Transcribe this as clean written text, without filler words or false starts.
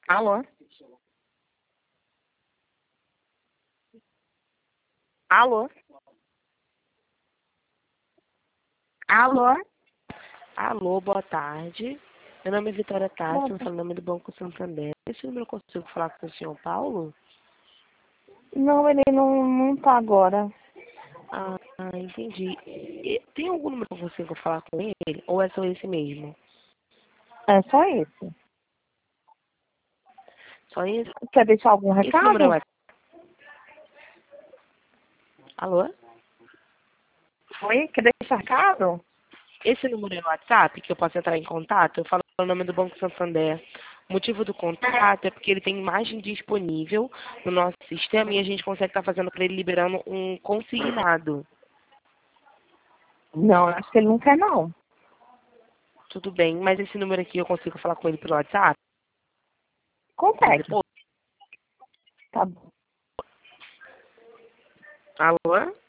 Alô? Alô? Alô? Alô, boa tarde. Meu nome é Vitória Tassi, Boa eu falo em nome do Banco Santander. Esse número eu consigo falar com o senhor Paulo? Não, ele não tá agora. Ah, entendi. Tem algum número que eu consigo falar com ele? Ou é só esse mesmo? É só esse. Só esse? Quer deixar algum Esse número é o recado? WhatsApp? Alô? Oi, quer deixar recado? Esse número é o WhatsApp que eu posso entrar em contato? Eu falo o nome do Banco Santander. O motivo do contato é porque ele tem imagem disponível no nosso sistema e a gente consegue estar fazendo para ele liberando um consignado. Não, acho que ele não quer, não. Tudo bem, mas esse número aqui eu consigo falar com ele pelo WhatsApp? Consegue. Depois? Tá bom. Alô?